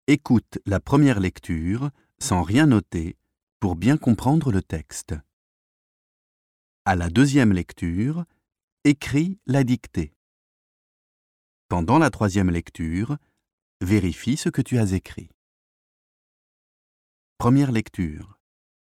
Écoute la première lecture sans rien noter pour bien comprendre le texte. À la deuxième lecture, écris la dictée. Pendant la troisième lecture, vérifie ce que tu as écrit. Première lecture.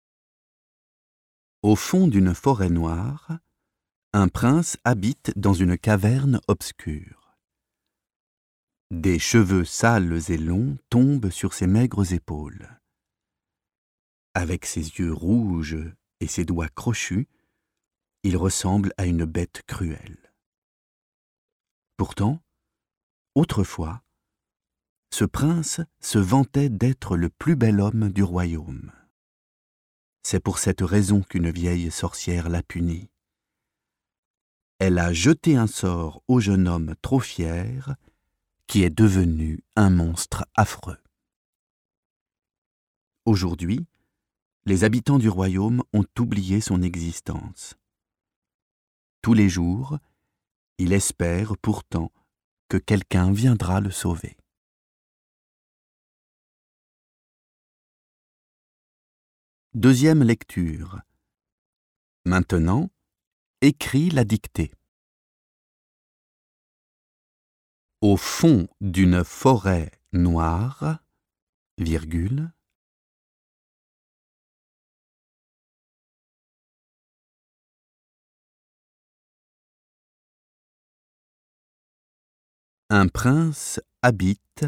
Au fond d'une forêt noire, un prince habite dans une caverne obscure. Des cheveux sales et longs tombent sur ses maigres épaules. Avec ses yeux rouges et ses doigts crochus, il ressemble à une bête cruelle. Pourtant, autrefois, ce prince se vantait d'être le plus bel homme du royaume. C'est pour cette raison qu'une vieille sorcière l'a puni. Elle a jeté un sort au jeune homme trop fier, qui est devenu un monstre affreux. Aujourd'hui, les habitants du royaume ont oublié son existence. Tous les jours, il espère pourtant que quelqu'un viendra le sauver. Deuxième lecture. Maintenant, écris la dictée. Au fond d'une forêt noire, virgule, un prince habite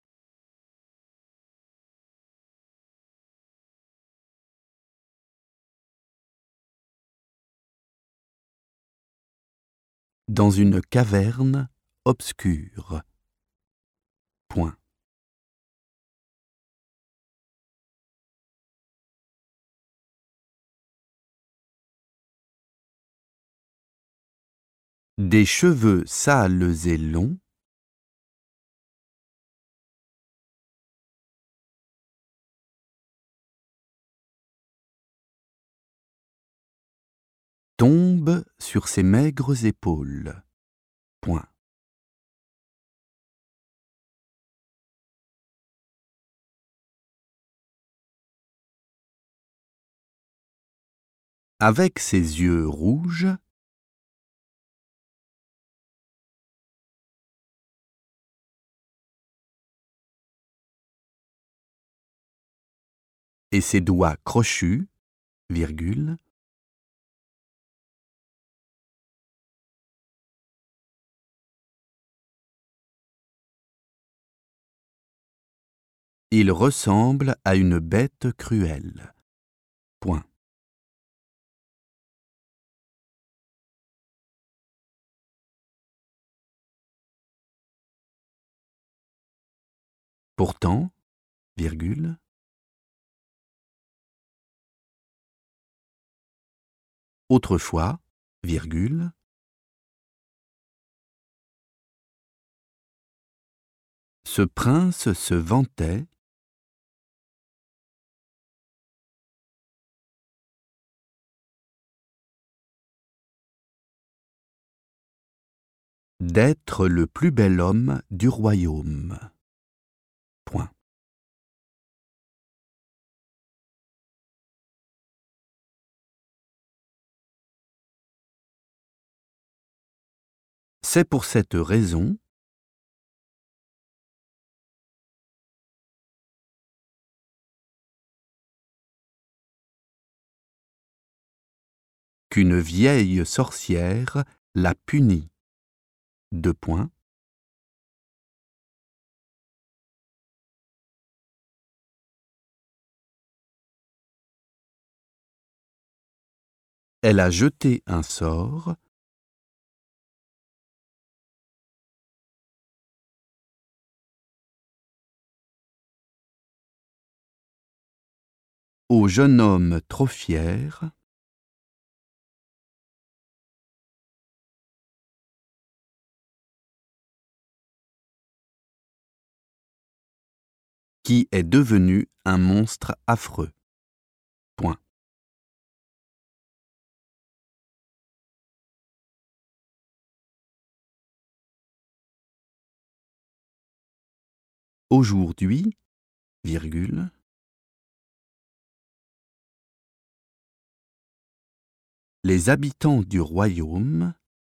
dans une caverne obscure. Point. Des cheveux sales et longs tombent sur ses maigres épaules. Point. Avec ses yeux rouges, et ses doigts crochus, virgule, il ressemble à une bête cruelle. Point. Pourtant, virgule, autrefois, virgule, ce prince se vantait d'être le plus bel homme du royaume. Point. C'est pour cette raison qu'une vieille sorcière l'a puni. Deux points. Elle a jeté un sort au jeune homme trop fier qui est devenu un monstre affreux. Point. Aujourd'hui, virgule, les habitants du royaume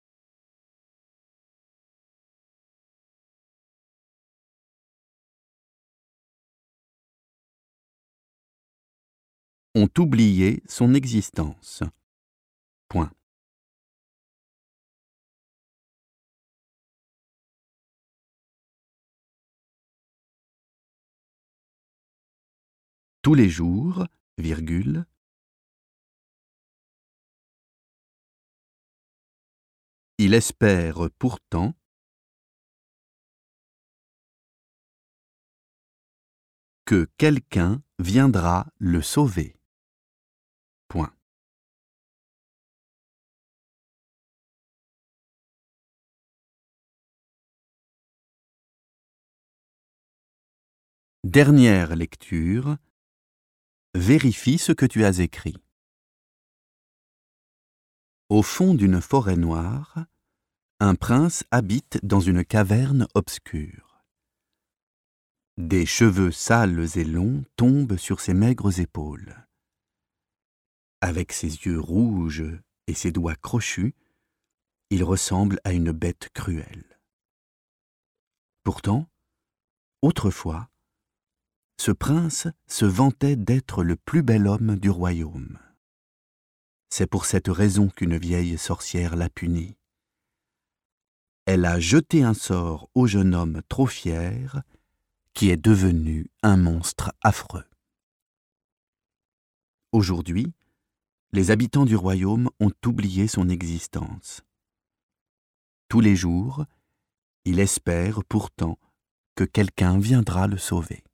ont oublié son existence. Point. Tous les jours, virgule, il espère pourtant que quelqu'un viendra le sauver. Point. Dernière lecture. Vérifie ce que tu as écrit. Au fond d'une forêt noire, un prince habite dans une caverne obscure. Des cheveux sales et longs tombent sur ses maigres épaules. Avec ses yeux rouges et ses doigts crochus, il ressemble à une bête cruelle. Pourtant, autrefois, ce prince se vantait d'être le plus bel homme du royaume. C'est pour cette raison qu'une vieille sorcière l'a puni. Elle a jeté un sort au jeune homme trop fier, qui est devenu un monstre affreux. Aujourd'hui, les habitants du royaume ont oublié son existence. Tous les jours, il espère pourtant que quelqu'un viendra le sauver.